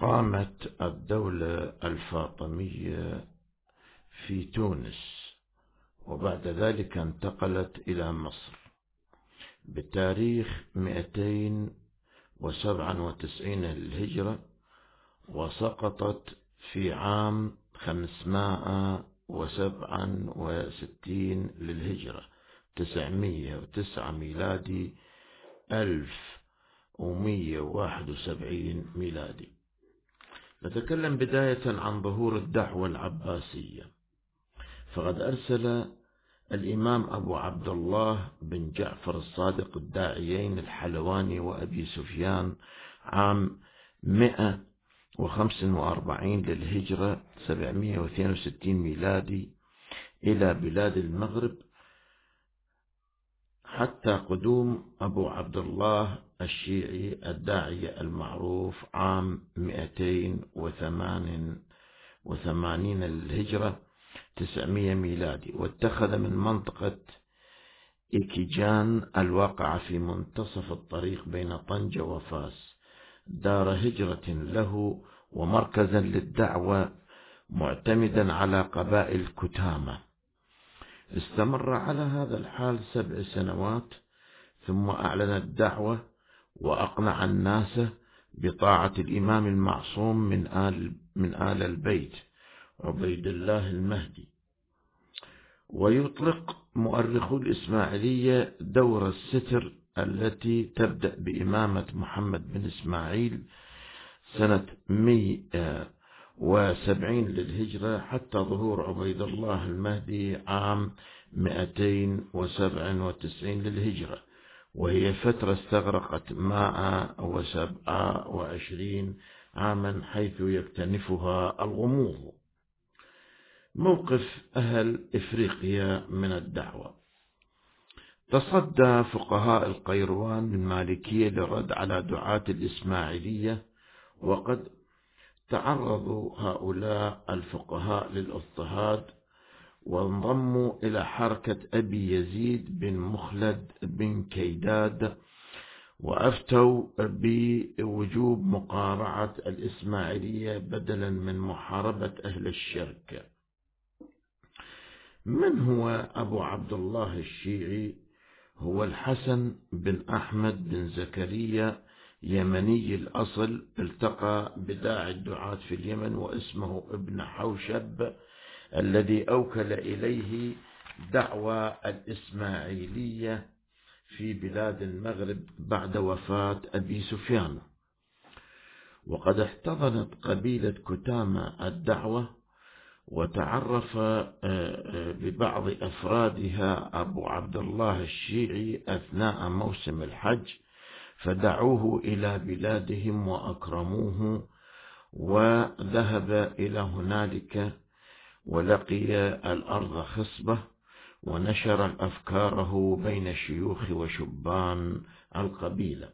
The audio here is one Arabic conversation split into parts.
قامت الدولة الفاطمية في تونس، وبعد ذلك انتقلت إلى مصر بتاريخ 297 للهجرة، وسقطت في عام 567 للهجرة، 909 ميلادي، 1171 ميلادي. نتكلم بداية عن ظهور الدعوة العباسية. فقد أرسل الإمام أبو عبد الله بن جعفر الصادق الداعيين الحلواني وأبي سفيان عام 145 للهجرة، 762 ميلادي، إلى بلاد المغرب، حتى قدوم أبو عبد الله الشيعي الداعية المعروف عام 288 للهجرة، 900 ميلادي، واتخذ من منطقة إكيجان الواقعة في منتصف الطريق بين طنجة وفاس دار هجرة له ومركزا للدعوة، معتمدا على قبائل كتامة. استمر على هذا الحال 7 سنوات، ثم أعلن الدعوة وأقنع الناس بطاعة الإمام المعصوم من آل البيت عبيد الله المهدي. ويطلق مؤرخو الإسماعيلية دور الستر التي تبدأ بإمامة محمد بن إسماعيل سنة 170 للهجرة حتى ظهور عبيد الله المهدي عام 297 للهجرة، وهي فترة استغرقت 127 عاما حيث يكتنفها الغموض. موقف أهل إفريقيا من الدعوة. تصدى فقهاء القيروان المالكية للرد على دعاة الإسماعيلية، وقد تعرضوا هؤلاء الفقهاء للاضطهاد، وانضموا إلى حركة أبي يزيد بن مخلد بن كيداد، وأفتوا بوجوب مقارعة الإسماعيلية بدلا من محاربة أهل الشرك. من هو أبو عبد الله الشيعي؟ هو الحسن بن أحمد بن زكريا، يمني الأصل، التقى بداعي الدعاة في اليمن واسمه ابن حوشب، الذي أوكل إليه دعوى الإسماعيلية في بلاد المغرب بعد وفاة أبي سفيان. وقد احتضنت قبيلة كتامة الدعوة، وتعرف ببعض أفرادها أبو عبد الله الشيعي أثناء موسم الحج، فدعوه إلى بلادهم وأكرموه، وذهب إلى هنالك ولقي الأرض خصبة، ونشر أفكاره بين شيوخ وشبان القبيلة.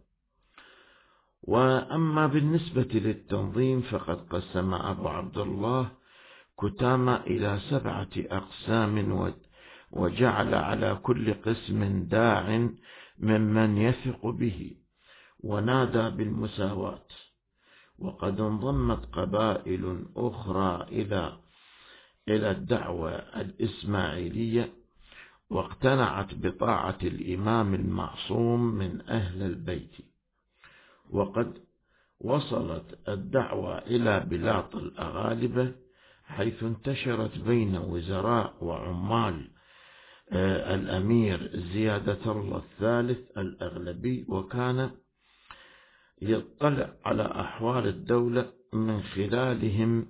وأما بالنسبة للتنظيم فقد قسم أبو عبد الله كتامة إلى 7 أقسام، وجعل على كل قسم داع ممن يثق به، ونادى بالمساواة. وقد انضمت قبائل أخرى إلى الدعوة الإسماعيلية، واقتنعت بطاعة الإمام المعصوم من أهل البيت. وقد وصلت الدعوة إلى بلاط الأغالبة، حيث انتشرت بين وزراء وعمال الأمير زيادة الله الثالث الأغلبي، وكان يطلع على أحوال الدولة من خلالهم.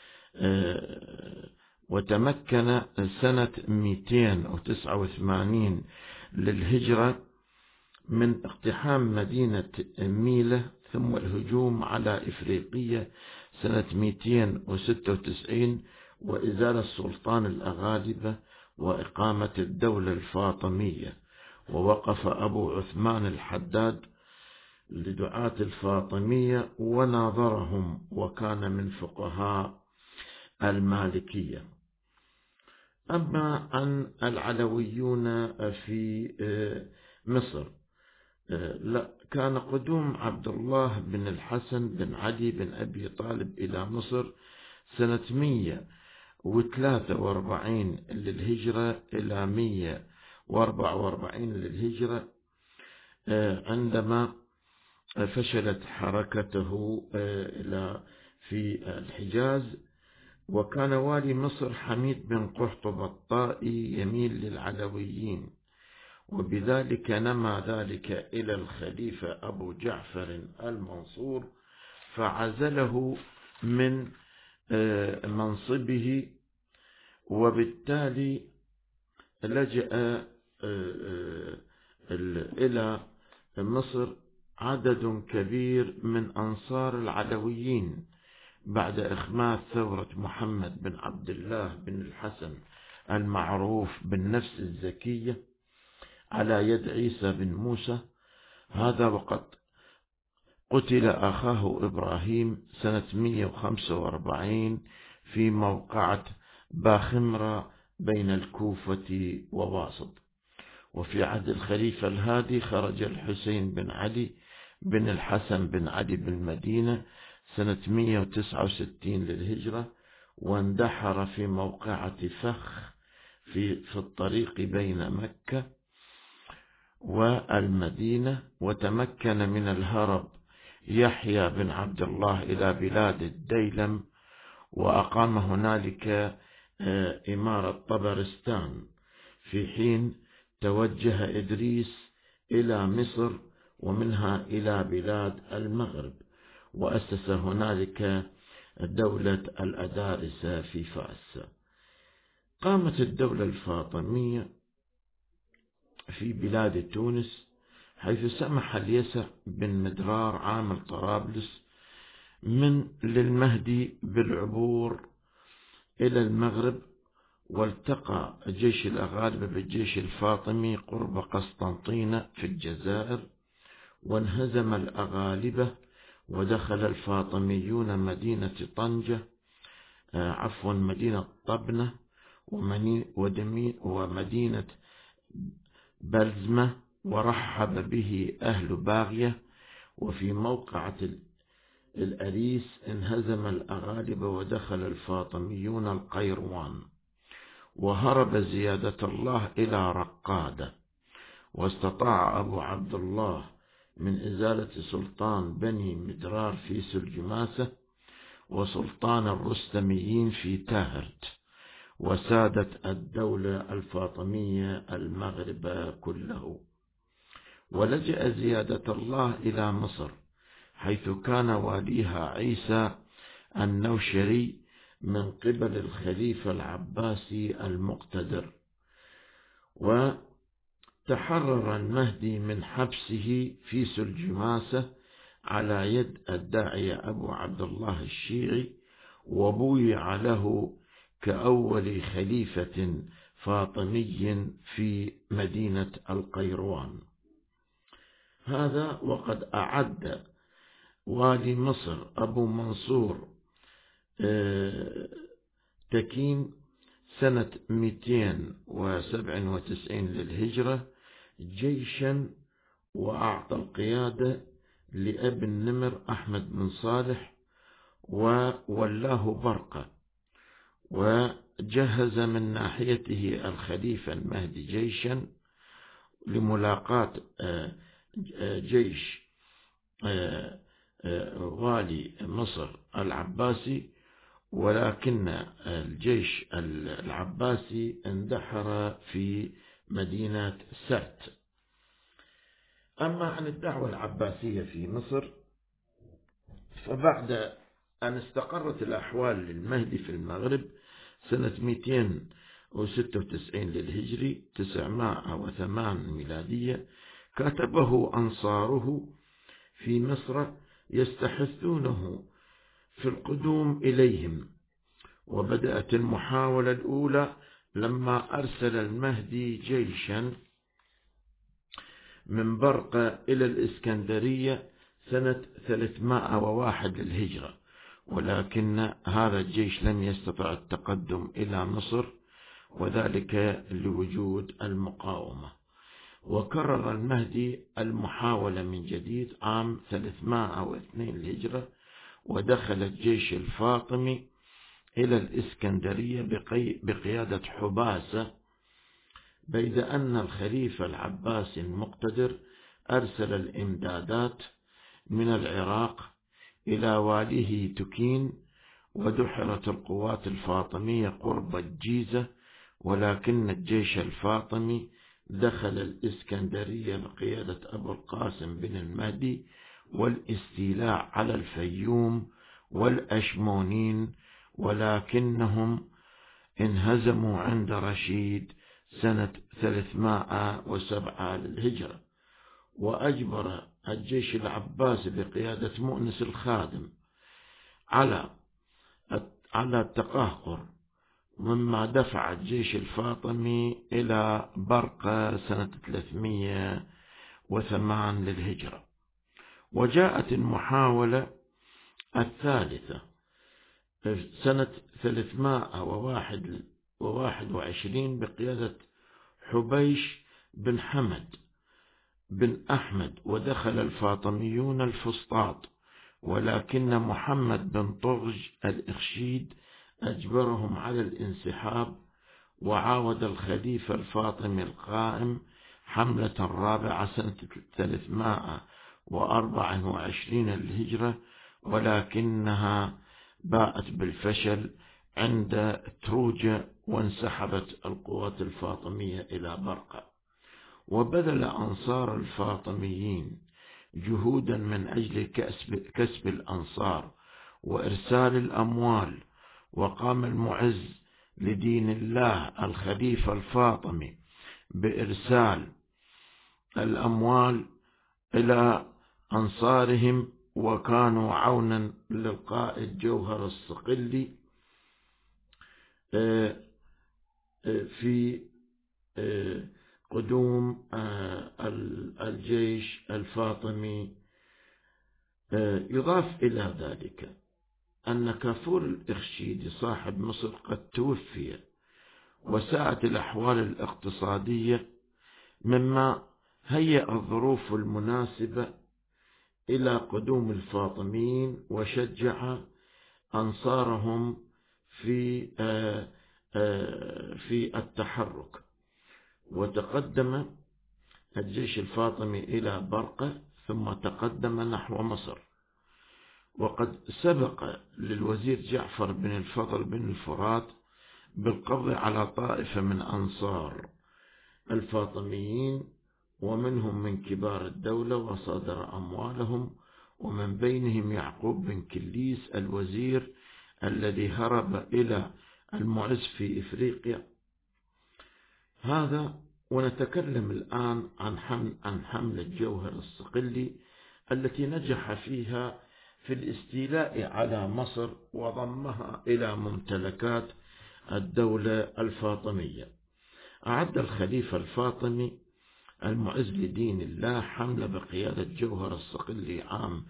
وتمكن سنة 289 للهجرة من اقتحام مدينة ميلة، ثم الهجوم على إفريقية سنة 296، وإزالة سلطان الأغالبة وإقامة الدولة الفاطمية. ووقف أبو عثمان الحداد لدعاة الفاطمية وناظرهم، وكان من فقهاء المالكية. أما عن العلويون في مصر، لا كان قدوم عبد الله بن الحسن بن علي بن أبي طالب إلى مصر سنة 143 للهجرة إلى 144 للهجرة، عندما فشلت حركته في الحجاز. وكان والي مصر حميد بن قحطب الطائي يميل للعلويين، وبذلك نما ذلك إلى الخليفة أبو جعفر المنصور، فعزله من منصبه، وبالتالي لجأ إلى مصر عدد كبير من أنصار العلويين بعد إخماد ثورة محمد بن عبد الله بن الحسن المعروف بالنفس الزكية على يد عيسى بن موسى، هذا وقد قتل أخاه إبراهيم سنة 145 في موقعة باخمرة بين الكوفة وواسط. وفي عهد الخليفة الهادي خرج الحسين بن علي بن الحسن بن علي بالمدينة سنة 169 للهجرة، واندحر في موقعة فخ في الطريق بين مكة والمدينة. وتمكن من الهرب يحيى بن عبد الله إلى بلاد الديلم، وأقام هنالك إمارة طبرستان، في حين توجه إدريس إلى مصر ومنها إلى بلاد المغرب، وأسس هنالك دولة الأدارس في فاس. قامت الدولة الفاطمية في بلاد تونس، حيث سمح اليسع بن مدرار عامل طرابلس للمهدي بالعبور إلى المغرب، والتقى جيش الأغالبة بالجيش الفاطمي قرب قسطنطينة في الجزائر، وانهزم الأغالبة، ودخل الفاطميون مدينة مدينة طبنة ومدينة بلزمة، ورحب به أهل باغية. وفي موقعة الأريس انهزم الأغالبة، ودخل الفاطميون القيروان، وهرب زيادة الله إلى رقادة. واستطاع أبو عبد الله من إزالة سلطان بني مدرار في سلجماسة وسلطان الرستميين في تاهرت، وسادت الدولة الفاطمية المغرب كله. ولجأ زيادة الله إلى مصر، حيث كان واليها عيسى النوشري من قبل الخليفة العباسي المقتدر. وتحرر المهدي من حبسه في سلجماسة على يد الداعية أبو عبد الله الشيعي، وبويع له كأول خليفة فاطمي في مدينة القيروان. هذا وقد أعد والي مصر أبو منصور تكين سنة 297 للهجرة جيشا، وأعطى القيادة لأبي النمر أحمد بن صالح، وولاه برقة، وجهز من ناحيته الخليفة المهدي جيشا لملاقاة جيش والي مصر العباسي، ولكن الجيش العباسي اندحر في مدينة سرت. أما عن الدعوة العباسية في مصر، فبعد أن استقرت الأحوال للمهدي في المغرب سنة 296 للهجري 908 ميلادية، كتبه أنصاره في مصر يستحثونه في القدوم إليهم. وبدأت المحاولة الأولى لما أرسل المهدي جيشا من برقة إلى الإسكندرية سنة 301 للهجرة، ولكن هذا الجيش لم يستطع التقدم إلى مصر، وذلك لوجود المقاومة. وكرر المهدي المحاولة من جديد عام 302 للهجرة، ودخل الجيش الفاطمي إلى الإسكندرية بقيادة حباسة، بيد أن الخليفة العباسي المقتدر أرسل الإمدادات من العراق إلى واليه تكين، ودحرت القوات الفاطمية قرب الجيزة، ولكن الجيش الفاطمي دخل الإسكندرية بقيادة أبو القاسم بن المهدي والاستيلاء على الفيوم والأشمونين، ولكنهم انهزموا عند رشيد سنة 307 للهجرة. وأجبر الجيش العباسي بقيادة مؤنس الخادم على التقهقر، مما دفع الجيش الفاطمي إلى برقة سنة 308 للهجرة. وجاءت المحاولة الثالثة سنة 321 بقيادة حبيش بن حمد بن أحمد، ودخل الفاطميون الفسطاط، ولكن محمد بن طغج الإخشيد أجبرهم على الانسحاب، وعاود الخليفة الفاطمي القائم حملة الرابعة سنة 324 للهجرة، ولكنها باءت بالفشل عند تروجة، وانسحبت القوات الفاطمية إلى برقة. وبذل أنصار الفاطميين جهودا من أجل كسب الأنصار وإرسال الأموال، وقام المعز لدين الله الخليفة الفاطمي بإرسال الأموال إلى أنصارهم، وكانوا عونا للقائد جوهر الصقلي في قدوم الجيش الفاطمي. يضاف إلى ذلك أن كافور الإخشيدي صاحب مصر قد توفي، وساءت الأحوال الاقتصادية، مما هيأ الظروف المناسبة إلى قدوم الفاطميين، وشجع أنصارهم في التحرك. وتقدم الجيش الفاطمي إلى برقة، ثم تقدم نحو مصر. وقد سبق للوزير جعفر بن الفضل بن الفرات بالقبض على طائفة من أنصار الفاطميين، ومنهم من كبار الدولة، وصادر أموالهم، ومن بينهم يعقوب بن كليس الوزير الذي هرب إلى المعز في إفريقيا. هذا. ونتكلم الآن عن حملة جوهر الصقلي التي نجح فيها في الاستيلاء على مصر وضمها إلى ممتلكات الدولة الفاطمية. أعد الخليفة الفاطمي المعز لدين الله حملة بقيادة جوهر الصقلي عام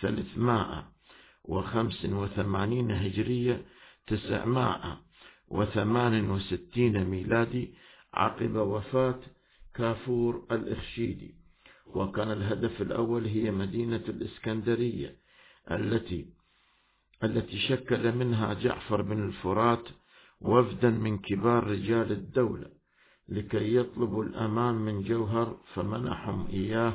385 هجرية 968 ميلادي، عقب وفاة كافور الإخشيدي. وكان الهدف الأول هي مدينة الإسكندرية التي شكل منها جعفر بن الفرات وفدا من كبار رجال الدولة لكي يطلبوا الأمان من جوهر، فمنحهم إياه،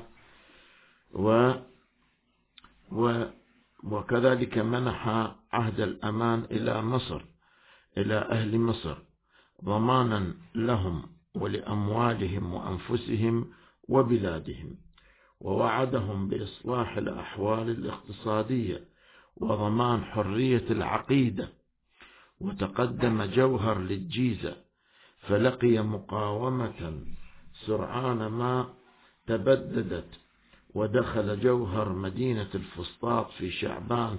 وكذلك منح عهد الأمان إلى مصر، إلى أهل مصر، ضمانا لهم ولأموالهم وأنفسهم وبلادهم، ووعدهم بإصلاح الأحوال الاقتصادية وضمان حرية العقيدة. وتقدم جوهر للجيزة، فلقي مقاومة سرعان ما تبددت، ودخل جوهر مدينة الفسطاط في شعبان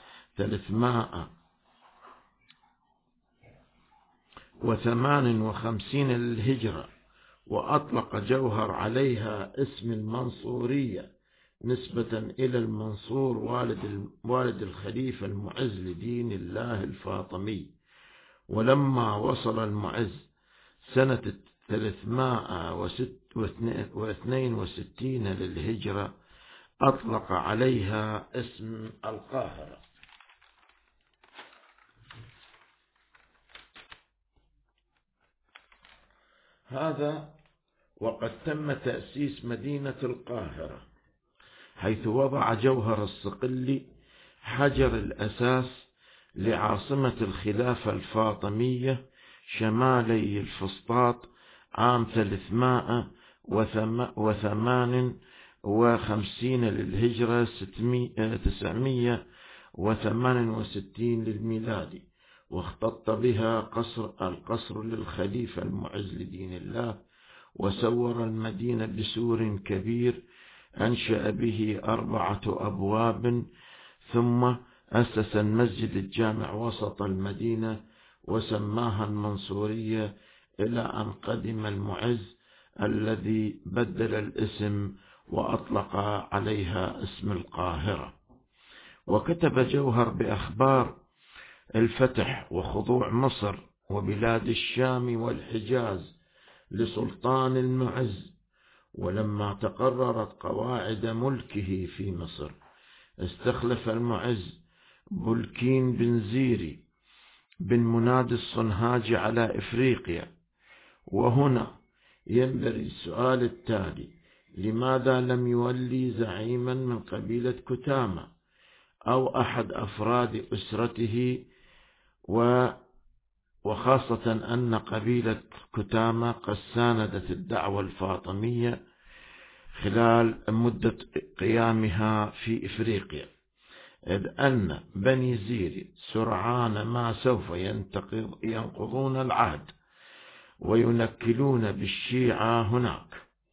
358 للهجرة، وأطلق جوهر عليها اسم المنصورية نسبة إلى المنصور والد الخليفة المعز لدين الله الفاطمي. ولما وصل المعز سنة 262 للهجرة أطلق عليها اسم القاهرة. هذا وقد تم تأسيس مدينة القاهرة، حيث وضع جوهر الصقلي حجر الأساس لعاصمة الخلافة الفاطمية شمالي الفسطاط عام 358 للهجرة 968 للميلادي، واختط بها القصر للخليفة المعز لدين الله، وسور المدينة بسور كبير أنشأ به 4 أبواب، ثم أسس المسجد الجامع وسط المدينة وسماها المنصورية، إلى أن قدم المعز الذي بدل الاسم وأطلق عليها اسم القاهرة. وكتب جوهر بأخبار الفتح وخضوع مصر وبلاد الشام والحجاز لسلطان المعز. ولما تقررت قواعد ملكه في مصر استخلف المعز بلكين بن زيري بن مناد الصنهاجي على إفريقيا. وهنا ينبغي السؤال التالي: لماذا لم يولي زعيما من قبيلة كتامة أو أحد أفراد أسرته، وخاصة أن قبيلة كتامة قد ساندت الدعوة الفاطمية خلال مدة قيامها في إفريقيا، إذ أن بني زيري سرعان ما سوف ينقضون العهد وينكلون بالشيعة هناك.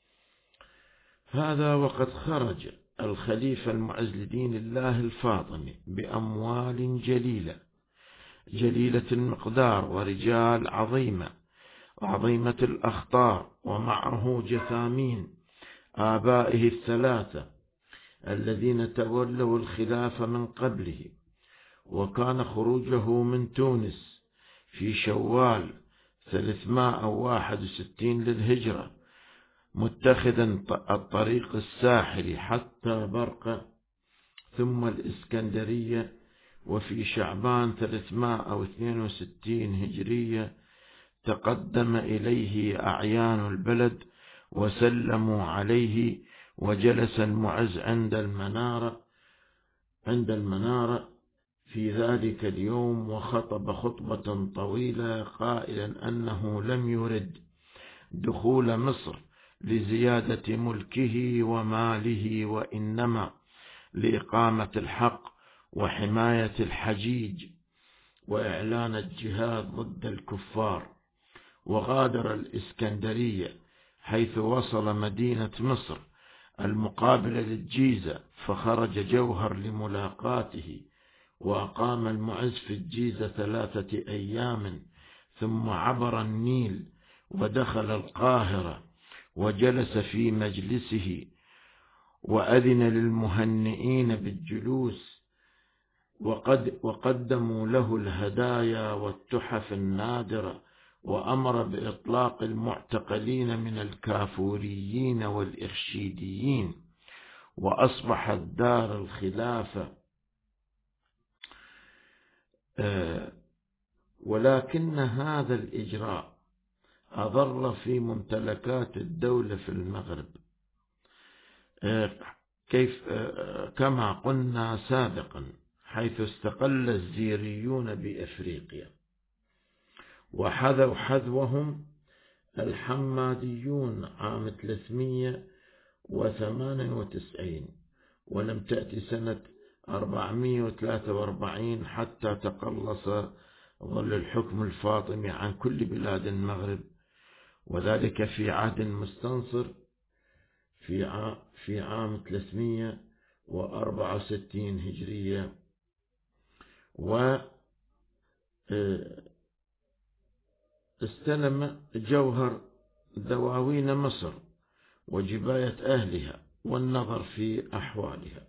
هذا وقد خرج الخليفة المعز لدين الله الفاطمي بأموال جليلة المقدار ورجال عظيمة الأخطار، ومعه جثامين آبائه الثلاثة الذين تولوا الخلافة من قبله. وكان خروجه من تونس في شوال 361 للهجرة متخذا الطريق الساحلي حتى برقة ثم الإسكندرية، وفي شعبان 362 هجرية تقدم إليه أعيان البلد وسلموا عليه، وجلس المعز عند المنارة في ذلك اليوم وخطب خطبة طويلة قائلا أنه لم يرد دخول مصر لزيادة ملكه وماله، وإنما لإقامة الحق وحماية الحجيج وإعلان الجهاد ضد الكفار. وغادر الإسكندرية حيث وصل مدينة مصر المقابلة للجيزة، فخرج جوهر لملاقاته، وأقام المعز في الجيزة 3 أيام، ثم عبر النيل ودخل القاهرة وجلس في مجلسه، وأذن للمهنئين بالجلوس، وقدموا له الهدايا والتحف النادرة، وأمر بإطلاق المعتقلين من الكافوريين والإرشيديين، وأصبحت دار الخلافة. ولكن هذا الإجراء أضر في ممتلكات الدولة في المغرب، كما قلنا سابقا، حيث استقل الزيريون بأفريقيا وحذوا حذوهم الحماديون عام 398، ولم تأتي سنة 443 حتى تقلص ظل الحكم الفاطمي عن كل بلاد المغرب، وذلك في عهد المستنصر في عام 364 هجرية. واستلم جوهر دواوين مصر وجباية أهلها والنظر في أحوالها.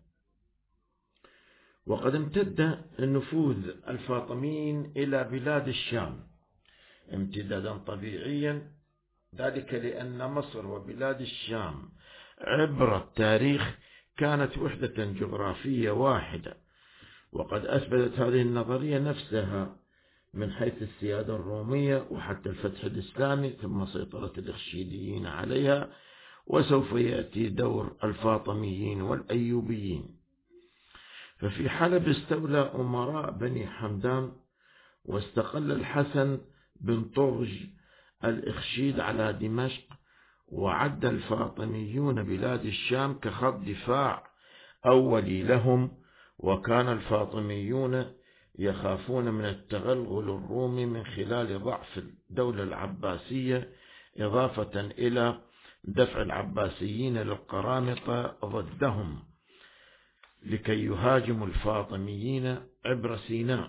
وقد امتد نفوذ الفاطميين إلى بلاد الشام امتدادا طبيعيا ذلك لأن مصر وبلاد الشام عبر التاريخ كانت وحدة جغرافية واحدة، وقد أثبتت هذه النظرية نفسها من حيث السيادة الرومية وحتى الفتح الإسلامي، ثم سيطرة الإخشيديين عليها، وسوف يأتي دور الفاطميين والأيوبيين. ففي حلب استولى أمراء بني حمدان، واستقل الحسن بن طرج الإخشيد على دمشق، وعد الفاطميون بلاد الشام كخط دفاع أولي لهم، وكان الفاطميون يخافون من التغلغل الرومي من خلال ضعف الدولة العباسية، إضافة إلى دفع العباسيين للقرامطة ضدهم لكي يهاجموا الفاطميين عبر سيناء.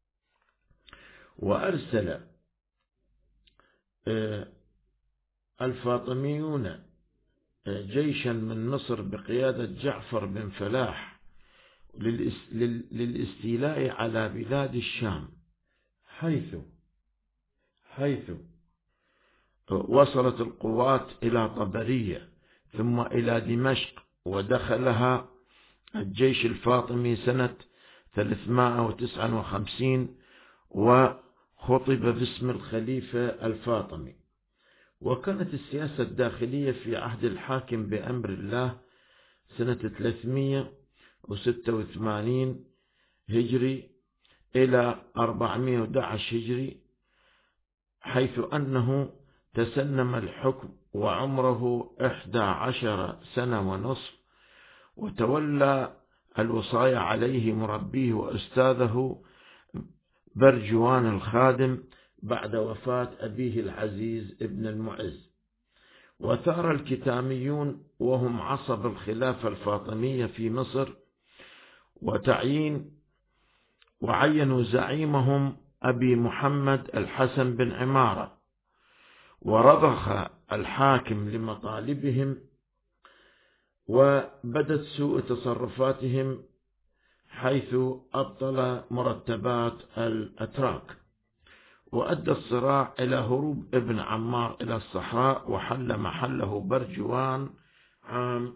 وأرسل الفاطميون جيشا من مصر بقيادة جعفر بن فلاح للاستيلاء على بلاد الشام، حيث وصلت القوات إلى طبرية ثم إلى دمشق، ودخلها الجيش الفاطمي سنة 359 وخطب باسم الخليفة الفاطمي. وكانت السياسة الداخلية في عهد الحاكم بأمر الله سنة 386 هجري إلى 411 هجري، حيث أنه تسنم الحكم وعمره 11 سنة ونصف، وتولى الوصاية عليه مربيه وأستاذه برجوان الخادم بعد وفاة أبيه العزيز ابن المعز. وثار الكتاميون وهم عصب الخلافة الفاطمية في مصر، وعينوا زعيمهم أبي محمد الحسن بن عمارة، ورضخ الحاكم لمطالبهم، وبدت سوء تصرفاتهم حيث أبطل مرتبات الأتراك، وأدى الصراع إلى هروب ابن عمار إلى الصحراء، وحل محله برجوان عام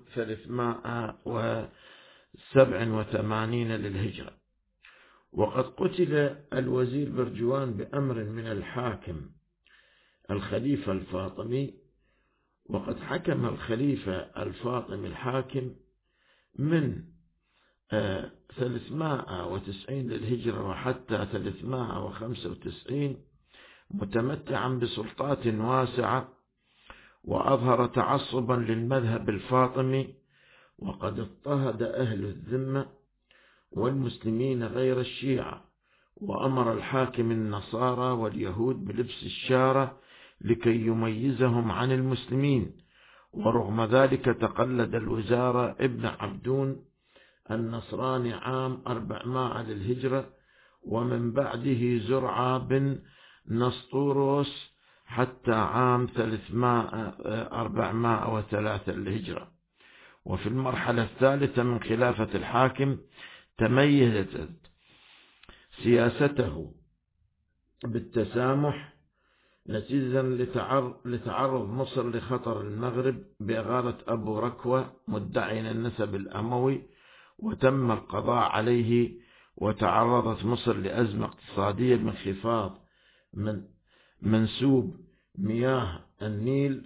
387 للهجرة. وقد قتل الوزير برجوان بأمر من الحاكم الخليفة الفاطمي. وقد حكم الخليفة الفاطمي الحاكم من 390 للهجرة وحتى 395 متمتعا بسلطات واسعة، وأظهر تعصبا للمذهب الفاطمي، وقد اضطهد أهل الذمة والمسلمين غير الشيعة، وأمر الحاكم النصارى واليهود بلبس الشارة لكي يميزهم عن المسلمين. ورغم ذلك تقلد الوزارة ابن عبدون النصراني عام 400 للهجرة، ومن بعده زرعة بن نسطوروس حتى عام 403 للهجرة. وفي المرحلة الثالثة من خلافة الحاكم تميزت سياسته بالتسامح نتيجة لتعرض مصر لخطر المغرب بإغارة أبو ركوة مدعي النسب الأموي، وتم القضاء عليه. وتعرضت مصر لأزمة اقتصادية بانخفاض من منسوب مياه النيل،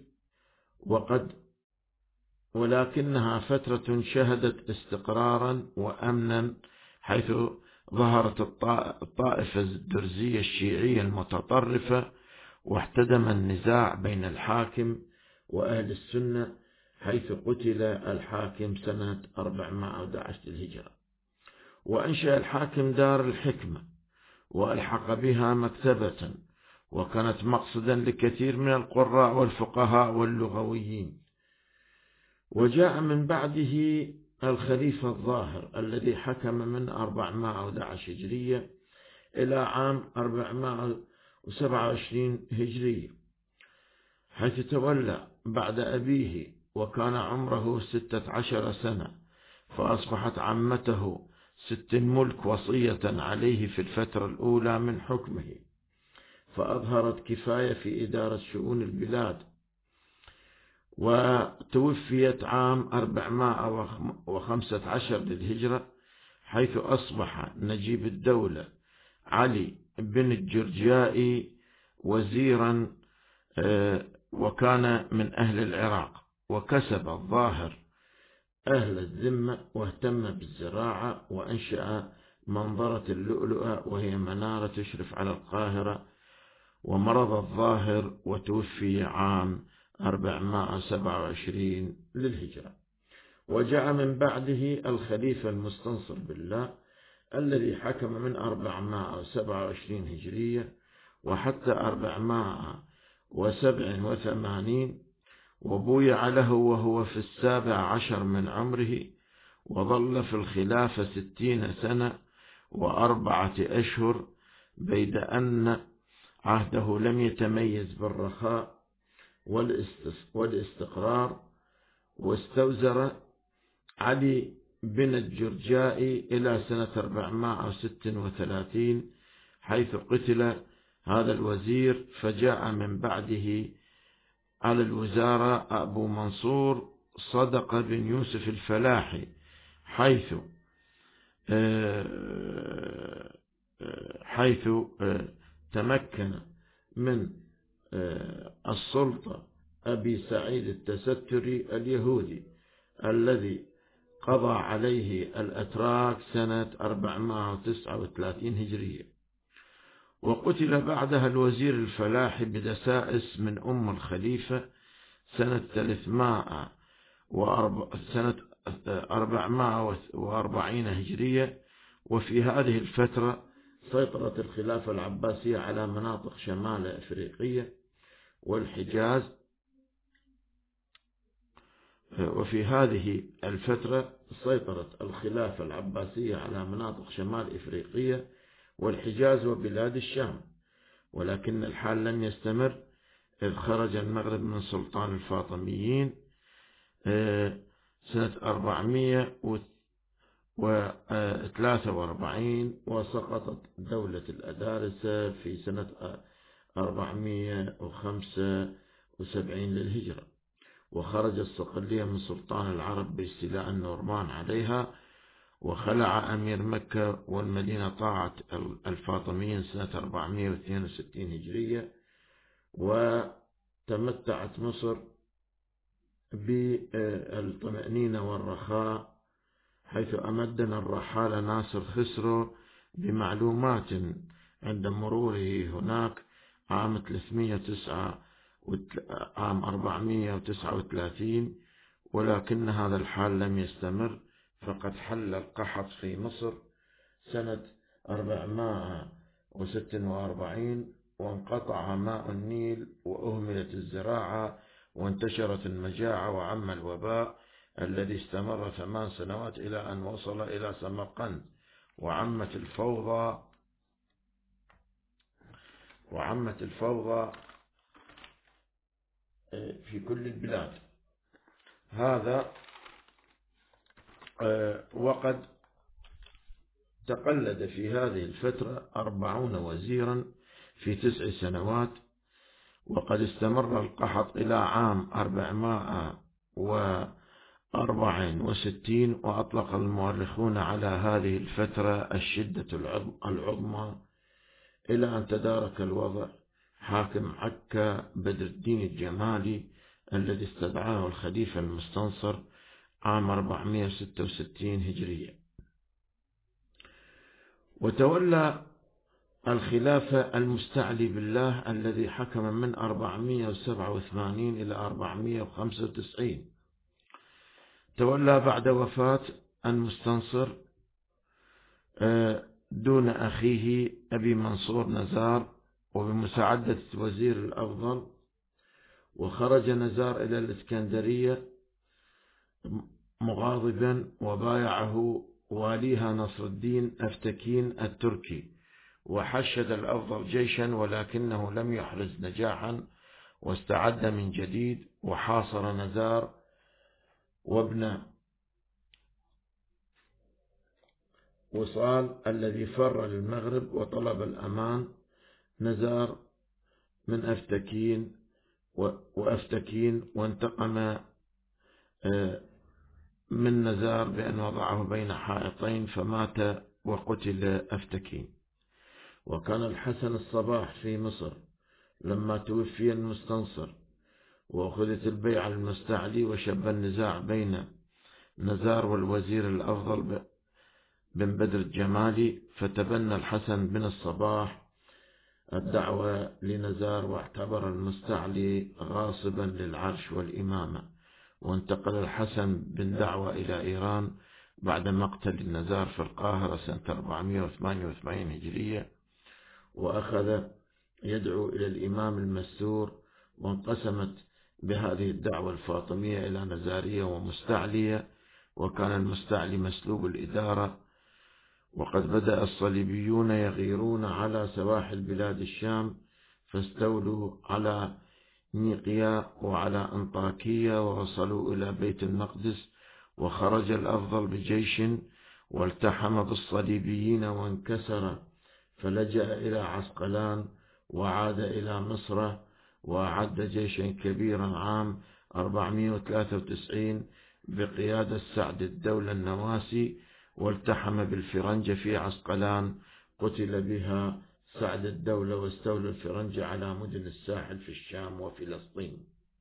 ولكنها فترة شهدت استقرارا وأمنا، حيث ظهرت الطائفة الدرزية الشيعية المتطرفة، واحتدم النزاع بين الحاكم وأهل السنة، حيث قتل الحاكم سنة 411 للهجرة. وأنشأ الحاكم دار الحكمة وألحق بها مكتبة، وكانت مقصدا لكثير من القراء والفقهاء واللغويين. وجاء من بعده الخليفة الظاهر الذي حكم من 411 هجرية إلى عام 427 هجرية، حيث تولى بعد أبيه وكان عمره 16 سنة، فأصبحت عمته ست الملك وصية عليه في الفترة الأولى من حكمه، فأظهرت كفاية في إدارة شؤون البلاد، وتوفيت عام 415 للهجرة، حيث أصبح نجيب الدولة علي بن الجرجائي وزيرا، وكان من أهل العراق، وكسب الظاهر أهل الذمة، واهتم بالزراعة، وأنشأ منظرة اللؤلؤة وهي منارة تشرف على القاهرة. ومرض الظاهر وتوفي عام 427 للهجرة. وجاء من بعده الخليفة المستنصر بالله الذي حكم من 427 هجرية وحتى 487، وبويع له وهو في 17 من عمره، وظل في الخلافة 60 سنة و4 أشهر، بيد أن عهده لم يتميز بالرخاء والاستقرار. واستوزر علي بن الجرجائي إلى سنة 436، حيث قتل هذا الوزير، فجاء من بعده على الوزارة أبو منصور صدق بن يوسف الفلاحي، حيث تمكن من السلطة أبي سعيد التستري اليهودي الذي قضى عليه الأتراك سنة 439 هجرية. وقتل بعدها الوزير الفلاحي بدسائس من أم الخليفة سنة 440 هجرية. وفي هذه الفترة سيطرت الخلافة العباسية على مناطق شمال أفريقيا والحجاز. وفي هذه الفترة سيطرت الخلافة العباسية على مناطق شمال أفريقيا والحجاز وبلاد الشام، ولكن الحال لم يستمر، إذ خرج المغرب من سلطان الفاطميين سنة 443، وسقطت دولة الأدارسة في سنة 475 للهجرة. وخرج الصقلية من سلطان العرب باستيلاء النورمان عليها، وخلع أمير مكة والمدينة طاعة الفاطميين سنة 462 هجرية. وتمتعت مصر بالطمأنينة والرخاء، حيث أمدنا الرحالة ناصر خسرو بمعلومات عند مروره هناك عام 439، ولكن هذا الحال لم يستمر، فقد حل القحط في مصر سنة 446، وانقطع ماء النيل، وأهملت الزراعة، وانتشرت المجاعة، وعم الوباء الذي استمر 8 سنوات إلى أن وصل إلى سمرقند. وعمت الفوضى في كل البلاد. هذا وقد تقلد في هذه الفترة 40 وزيرا في 9 سنوات. وقد استمر القحط إلى عام 464، وأطلق المؤرخون على هذه الفترة الشدة العظمى، إلى أن تدارك الوضع حاكم عكا بدر الدين الجمالي الذي استدعاه الخليفة المستنصر عام 466 هجرية. وتولى الخلافة المستعلي بالله الذي حكم من 487 إلى 495. تولى بعد وفاة المستنصر دون أخيه أبي منصور نزار، وبمساعدة وزير الأفضل. وخرج نزار إلى الإسكندرية مغاضبا، وبايعه واليها نصر الدين أفتكين التركي، وحشد الأفضل جيشا، ولكنه لم يحرز نجاحا، واستعد من جديد وحاصر نزار وابن وصال الذي فر للمغرب وطلب الأمان. نزار من أفتكين وأفتكين، وانتقم من نزار بأن وضعه بين حائطين فمات وقتل أفتكين. وكان الحسن الصباح في مصر لما توفي المستنصر، وأخذت البيعة المستعلي، وشب النزاع بين نزار والوزير الأفضل بن بدر الجمالي، فتبنى الحسن بن الصباح الدعوة لنزار، واعتبر المستعلي غاصبا للعرش والإمامة. وانتقل الحسن بن دعوة إلى إيران بعد مقتل النزار في القاهرة سنة 488 هجرية، وأخذ يدعو إلى الإمام المستور. وانقسمت بهذه الدعوة الفاطمية إلى نزارية ومستعلية، وكان المستعلي مسلوب الإدارة. وقد بدأ الصليبيون يغيرون على سواحل بلاد الشام، فاستولوا على نيقيا وعلى أنطاكية، ووصلوا إلى بيت المقدس. وخرج الأفضل بجيش والتحم بالصليبيين وانكسر، فلجأ إلى عسقلان وعاد إلى مصر، وأعد جيشا كبيرا عام 493 بقيادة سعد الدولة النواسي، والتحم بالفرنجة في عسقلان، قتل بها سعد الدولة، واستولى الفرنجة على مدن الساحل في الشام وفلسطين.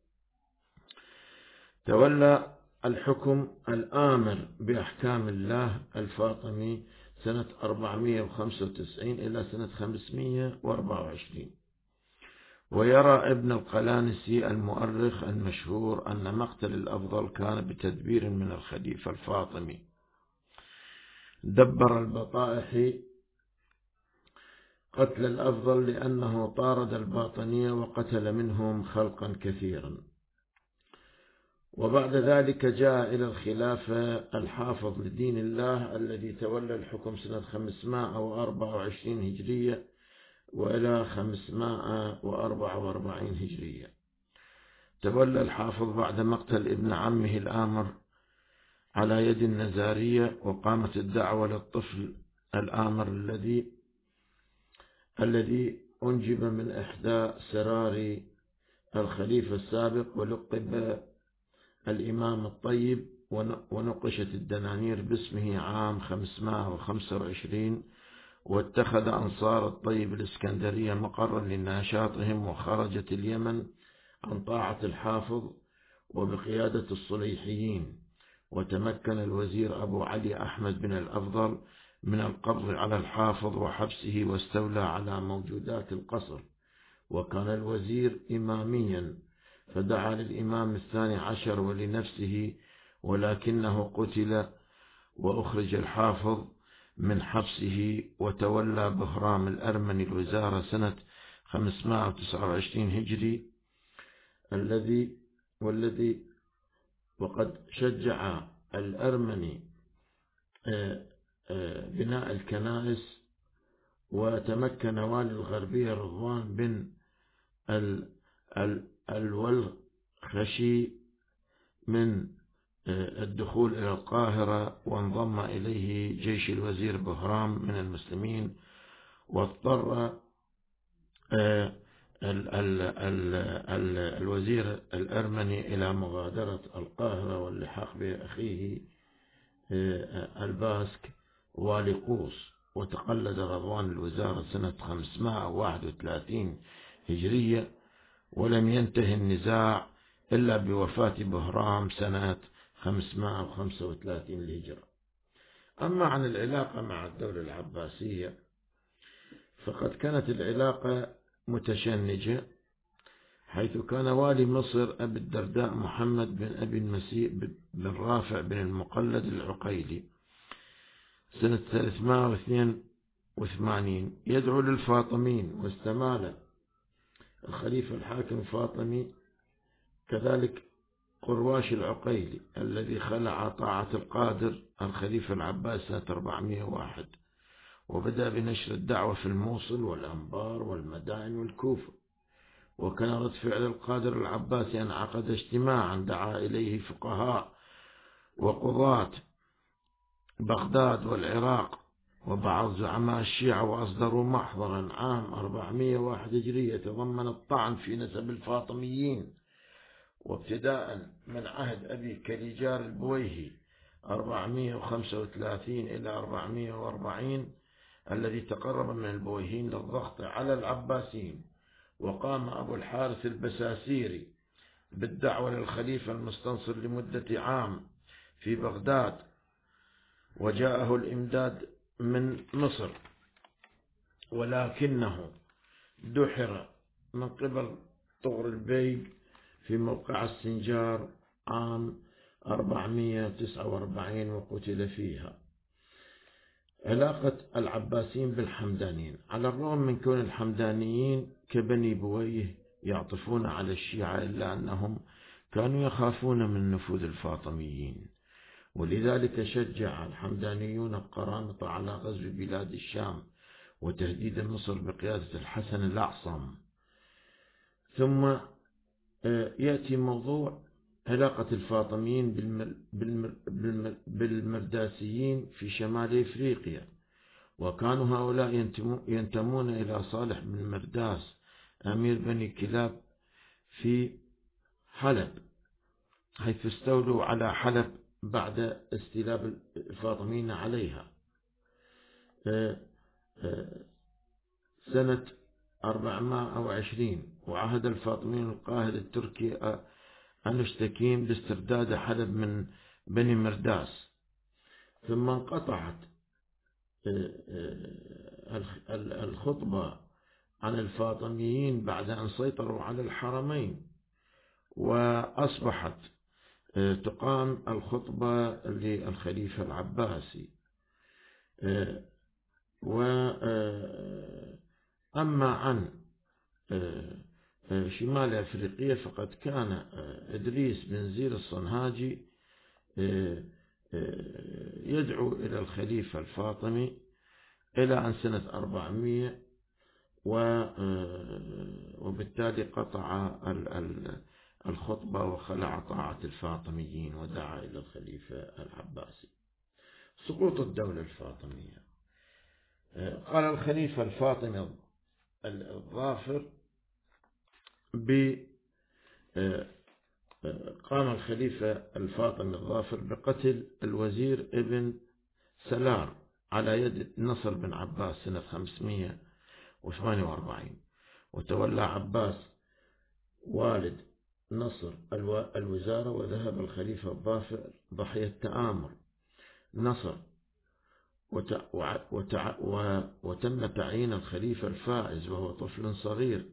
تولى الحكم الآمر بأحكام الله الفاطمي سنة 495 إلى سنة 524. ويرى ابن القلانسي المؤرخ المشهور أن مقتل الأفضل كان بتدبير من الخليفة الفاطمي. دبر البطائحي قتل الأفضل لأنه طارد الباطنية وقتل منهم خلقا كثيرا. وبعد ذلك جاء إلى الخلافة الحافظ لدين الله الذي تولى الحكم سنة 524 هجرية وإلى 544 هجرية. تولى الحافظ بعد مقتل ابن عمه الآمر على يد النزارية، وقامت الدعوة للطفل الآمر الذي أنجب من إحدى سرار الخليفة السابق، ولقب الإمام الطيب، ونقشت الدنانير باسمه عام 525. واتخذ أنصار الطيب الإسكندرية مقرا لنشاطهم، وخرجت اليمن عن طاعة الحافظ وبقيادة الصليحيين. وتمكن الوزير أبو علي أحمد بن الأفضل من القبض على الحافظ وحبسه، واستولى على موجودات القصر. وكان الوزير إماميا، فدعا للإمام الثاني عشر ولنفسه، ولكنه قتل. وأخرج الحافظ من حبسه، وتولى بهرام الأرمني الوزارة سنة 529 هجري، وقد شجع الأرمني بناء الكنائس. وتمكن والي الغربية رضوان بن الولخشي من الدخول إلى القاهرة، وانضم إليه جيش الوزير بهرام من المسلمين. واضطر الوزير الأرمني إلى مغادرة القاهرة واللحاق بأخيه الباسك والي قوس. وتقلد رضوان الوزارة سنة 531 هجرية، ولم ينتهي النزاع إلا بوفاة بهرام سنة 535 الهجرة. أما عن العلاقة مع الدولة العباسية، فقد كانت العلاقة متشنجة، حيث كان والي مصر أبي الدرداء محمد بن أبي المسيح بن رافع بن المقلد العقيلي سنة 382 يدعو للفاطمين، واستمال الخليفة الحاكم الفاطمي كذلك قرواش العقيلي الذي خلع طاعة القادر الخليفة العباس سنة 401، وبدأ بنشر الدعوة في الموصل والأنبار والمدائن والكوفة. وكان رد فعل القادر العباسي أن عقد اجتماعا دعا إليه فقهاء وقضاة بغداد والعراق وبعض زعماء الشيعة وأصدروا محضرا عام 401 هجرية يتضمن الطعن في نسب الفاطميين، وابتداء من عهد أبي كليجار البويهي 435 إلى 440 الذي تقرب من البويهيين للضغط على العباسيين. وقام أبو الحارث البساسيري بالدعوة للخليفة المستنصر لمدة عام في بغداد، وجاءه الإمداد من مصر، ولكنه دحر من قبل طغر البيج في موقع السنجار عام 449 وقتل فيها. علاقة العباسيين بالحمدانيين: على الرغم من كون الحمدانيين كبني بويه يعطفون على الشيعة، إلا أنهم كانوا يخافون من نفوذ الفاطميين، ولذلك شجع الحمدانيون القرامطة على غزو بلاد الشام وتهديد مصر بقيادة الحسن الأعصم. ثم يأتي موضوع علاقة الفاطميين بالمرداسيين في شمال إفريقيا، وكانوا هؤلاء ينتمون إلى صالح بن مرداس أمير بني كلاب في حلب، حيث استولوا على حلب بعد استيلاب الفاطميين عليها سنة 420. وعهد الفاطميين القاهد التركي أنشتكين باسترداد حلب من بني مرداس. ثم انقطعت الخطبة عن الفاطميين بعد أن سيطروا على الحرمين، وأصبحت تقام الخطبة للخليفة العباسي. وأما عن شمال أفريقيا فقد كان إدريس بن زير الصنهاجي يدعو إلى الخليفة الفاطمي إلى أن سنة 400، وبالتالي قطع الخطبة وخلع طاعة الفاطميين ودعا إلى الخليفة العباسي. سقوط الدولة الفاطمية: قال الخليفة الفاطمي الظافر قام الخليفة الفاطمي الظافر بقتل الوزير ابن سلار على يد نصر بن عباس سنة 548، وتولى عباس والد نصر الوزارة، وذهب الخليفة الظافر ضحية تآمر نصر، وتم تعيين الخليفة الفائز وهو طفل صغير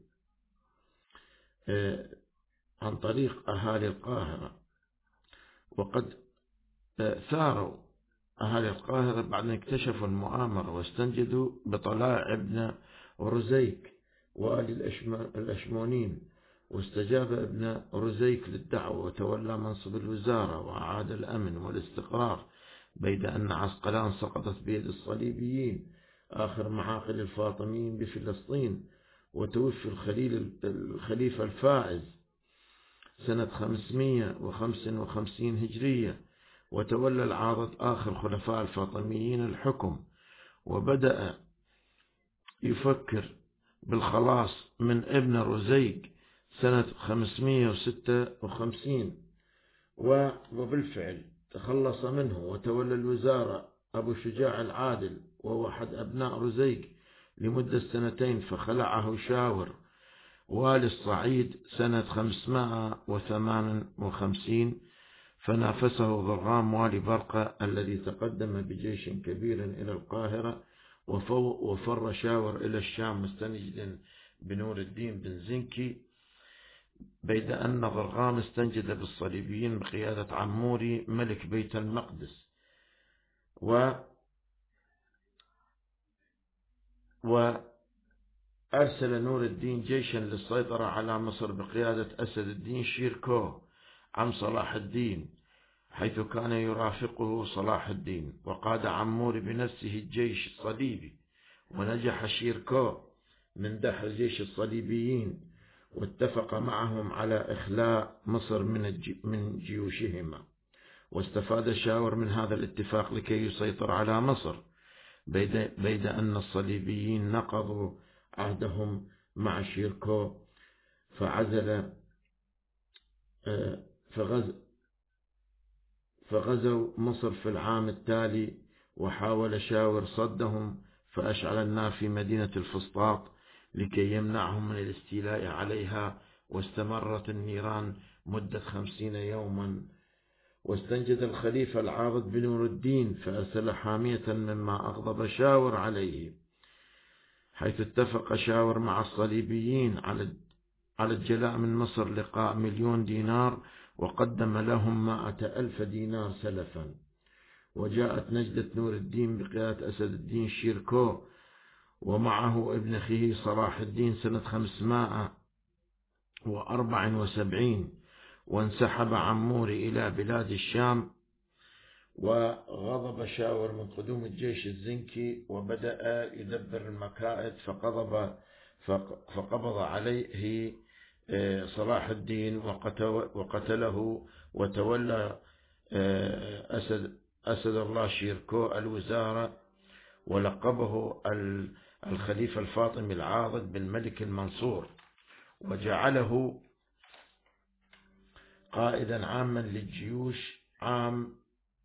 عن طريق أهالي القاهرة. وقد ثاروا أهالي القاهرة بعد أن اكتشفوا المؤامرة واستنجدوا بطلائع ابن رزيك والي الأشمونين، واستجاب ابن رزيك للدعوة وتولى منصب الوزارة وأعاد الأمن والاستقرار، بيد أن عسقلان سقطت بيد الصليبيين آخر معاقل الفاطميين بفلسطين. وتوفي الخليفة الفائز سنة 555 هجرية، وتولى العاضد آخر خلفاء الفاطميين الحكم، وبدأ يفكر بالخلاص من ابن رزيق سنة 556، وبالفعل تخلص منه، وتولى الوزارة أبو شجاع العادل وهو أحد أبناء رزيق لمدة 2 فخلعه شاور والي الصعيد سنة 558، فنافسه ضرغام والي برقة الذي تقدم بجيش كبير إلى القاهرة، وفر شاور إلى الشام مستنجدا بنور الدين بن زنكي، بيد أن ضرغام استنجد بالصليبيين بقيادة عموري ملك بيت المقدس. وأرسل نور الدين جيشا للسيطرة على مصر بقيادة أسد الدين شيركو عم صلاح الدين، حيث كان يرافقه صلاح الدين. وقاد عموري بنفسه الجيش الصليبي، ونجح شيركو من دحر جيش الصليبيين، واتفق معهم على إخلاء مصر من جيوشهما. واستفاد شاور من هذا الاتفاق لكي يسيطر على مصر، بيد أن الصليبيين نقضوا عهدهم مع شيركو فغزوا مصر في العام التالي، وحاول شاور صدهم فأشعل النار في مدينة الفسطاط لكي يمنعهم من الاستيلاء عليها، واستمرت النيران مدة 50 يوما. واستنجد الخليفة العاضد بنور الدين فأرسل حامية مما أغضب شاور عليه، حيث اتفق شاور مع الصليبيين على الجلاء من مصر لقاء 1,000,000 دينار، وقدم لهم 100,000 دينار سلفا. وجاءت نجدة نور الدين بقيادة أسد الدين شيركو ومعه ابن أخيه صلاح الدين سنة 574، وانسحب عموري إلى بلاد الشام. وغضب شاور من قدوم الجيش الزنكي وبدأ يدبر المكائد، فقبض عليه صلاح الدين وقتله، وتولى أسد الله شيركو الوزارة، ولقبه الخليفة الفاطمي العاضد بالملك المنصور، وجعله قائدا عاما للجيوش عام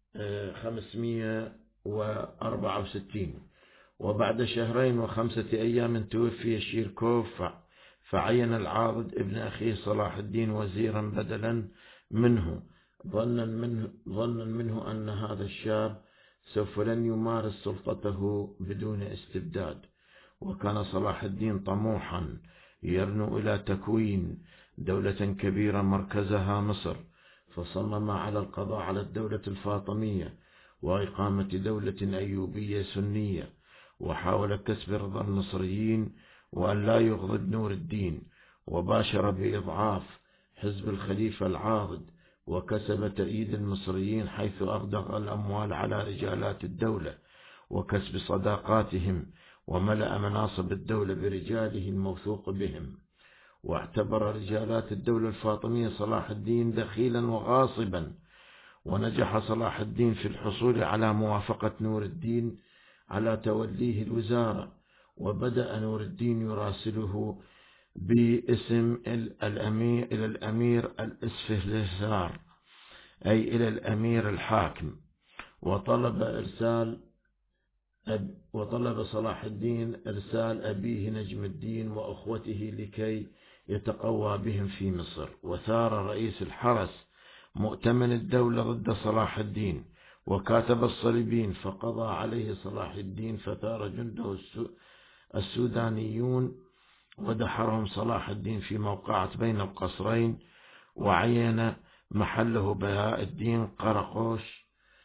564. وبعد 2 و5 أيام توفي شيركو، فعين العاضد ابن أخيه صلاح الدين وزيرا بدلا منه، ظنا منه أن هذا الشاب سوف لن يمارس سلطته بدون استبداد. وكان صلاح الدين طموحا يرنو إلى تكوين دولة كبيرة مركزها مصر، فصمم على القضاء على الدولة الفاطمية وإقامة دولة أيوبية سنية، وحاول كسب رضا المصريين وأن لا يغضب نور الدين، وباشر بإضعاف حزب الخليفة العاضد، وكسب تأييد المصريين حيث أغدق الأموال على رجالات الدولة وكسب صداقاتهم، وملأ مناصب الدولة برجاله الموثوق بهم. واعتبر رجالات الدولة الفاطمية صلاح الدين دخيلا وغاصبا، ونجح صلاح الدين في الحصول على موافقة نور الدين على توليه الوزارة. وبدأ نور الدين يراسله باسم إلى الأمير الإسفهلسار، أي إلى الأمير الحاكم، وطلب صلاح الدين إرسال أبيه نجم الدين وأخوته لكي يتقوى بهم في مصر. وثار رئيس الحرس مؤتمن الدولة ضد صلاح الدين، وكاتب الصليبيين، فقضى عليه صلاح الدين، فثار جنده السودانيون ودحرهم صلاح الدين في موقعة بين القصرين، وعين محله بهاء الدين قرقوش.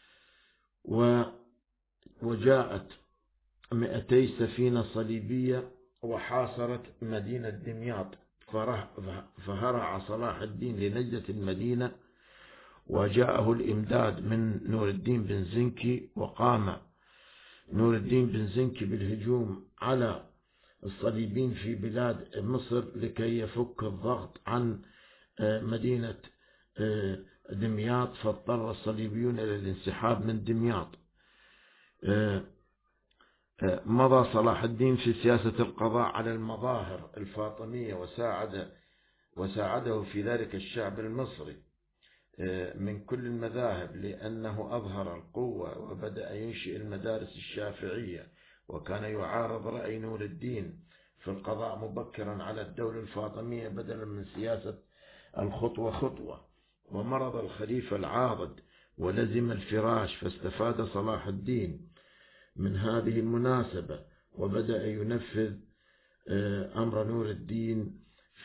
وجاءت 200 سفينة صليبية وحاصرت مدينة دمياط، فهرع صلاح الدين لنجدة المدينة، وجاءه الإمداد من نور الدين بن زنكي، وقام نور الدين بن زنكي بالهجوم على الصليبيين في بلاد مصر لكي يفك الضغط عن مدينة دمياط، فاضطر الصليبيون إلى الانسحاب من دمياط. مضى صلاح الدين في سياسة القضاء على المظاهر الفاطمية، وساعده في ذلك الشعب المصري من كل المذاهب، لأنه أظهر القوة وبدأ ينشئ المدارس الشافعية، وكان يعارض رأي نور الدين في القضاء مبكرا على الدولة الفاطمية بدلا من سياسة الخطوة خطوة. ومرض الخليفة العاضد ولزم الفراش، فاستفاد صلاح الدين من هذه المناسبة، وبدأ ينفذ أمر نور الدين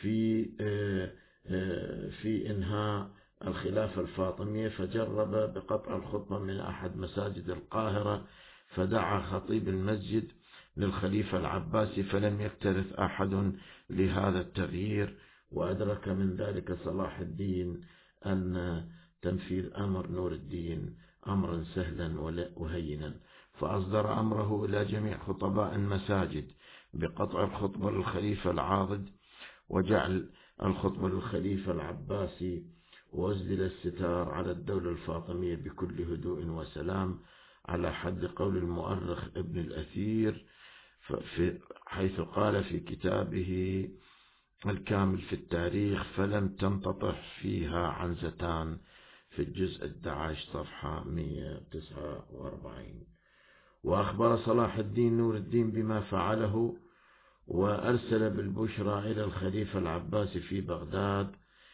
في إنهاء الخلافة الفاطمية، فجرب بقطع الخطبة من أحد مساجد القاهرة، فدعا خطيب المسجد للخليفة العباسي، فلم يكترث أحد لهذا التغيير. وأدرك من ذلك صلاح الدين أن تنفيذ أمر نور الدين أمرا سهلا وهينا، فأصدر أمره إلى جميع خطباء المساجد بقطع الخطبة للخليفة العاضد، وجعل الخطبة للخليفة العباسي، وأسدل الستار على الدولة الفاطمية بكل هدوء وسلام، على حد قول المؤرخ ابن الأثير حيث قال في كتابه الكامل في التاريخ: فلم تنتطح فيها عنزتان، في الجزء 11 صفحة 149. وأخبر صلاح الدين نور الدين بما فعله، وأرسل بالبشرى إلى الخليفة العباسي في بغداد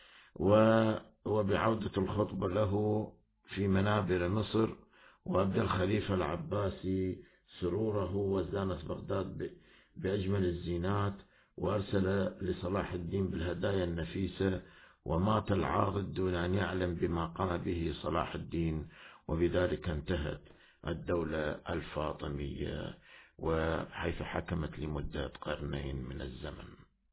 وبعودة الخطبة له في منابر مصر. وأبدى الخليفة العباسي سروره وزانت بغداد بأجمل الزينات، وأرسل لصلاح الدين بالهدايا النفيسة، ومات العارض دون أن يعلم بما قام به صلاح الدين. وبذلك انتهت الدولة الفاطمية، وحيث حكمت لمدة قرنين من الزمن.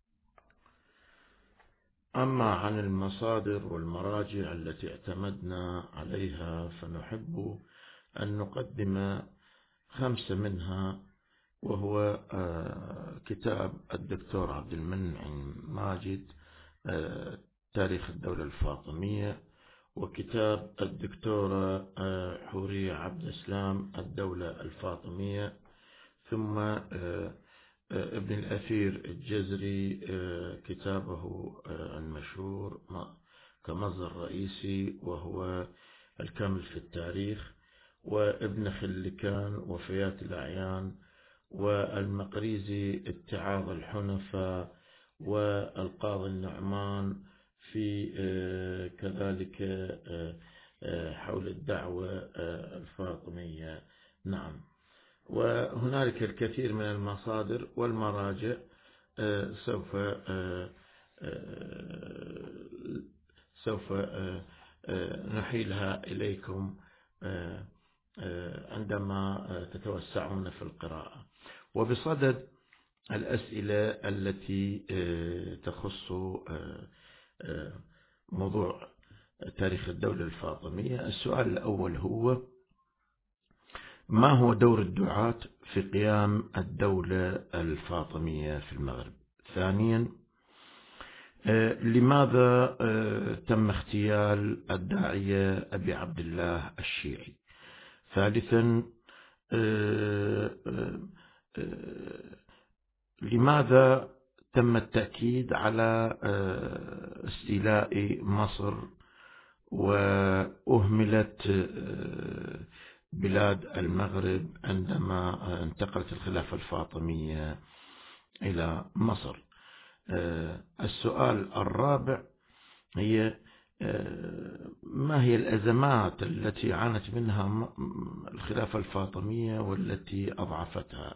أما عن المصادر والمراجع التي اعتمدنا عليها فنحب أن نقدم 5 منها، وهو كتاب الدكتور عبد المنعم ماجد تاريخ الدولة الفاطمية، وكتاب الدكتورة حورية عبد السلام الدولة الفاطمية، ثم ابن الأثير الجزري كتابه المشهور كمصدر رئيسي وهو الكامل في التاريخ، وابن خلكان وفيات الأعيان، والمقريزي اتعاظ الحنفاء، والقاضي النعمان في كذلك حول الدعوة الفاطمية. نعم. وهنالك الكثير من المصادر والمراجع سوف نحيلها إليكم عندما تتوسعون في القراءة. وبصدد الأسئلة التي تخص موضوع تاريخ الدولة الفاطمية، السؤال الأول هو: ما هو دور الدعاة في قيام الدولة الفاطمية في المغرب؟ ثانيا، لماذا تم اغتيال الداعية أبي عبد الله الشيعي؟ ثالثا، لماذا تم التأكيد على استيلاء مصر وأهملت بلاد المغرب عندما انتقلت الخلافة الفاطمية إلى مصر؟ السؤال الرابع هي: ما هي الأزمات التي عانت منها الخلافة الفاطمية والتي أضعفتها؟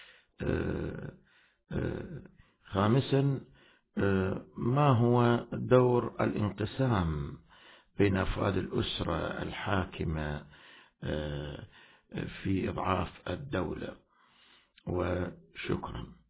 خامسا، ما هو دور الانقسام بين أفراد الأسرة الحاكمة في إضعاف الدولة؟ وشكرا.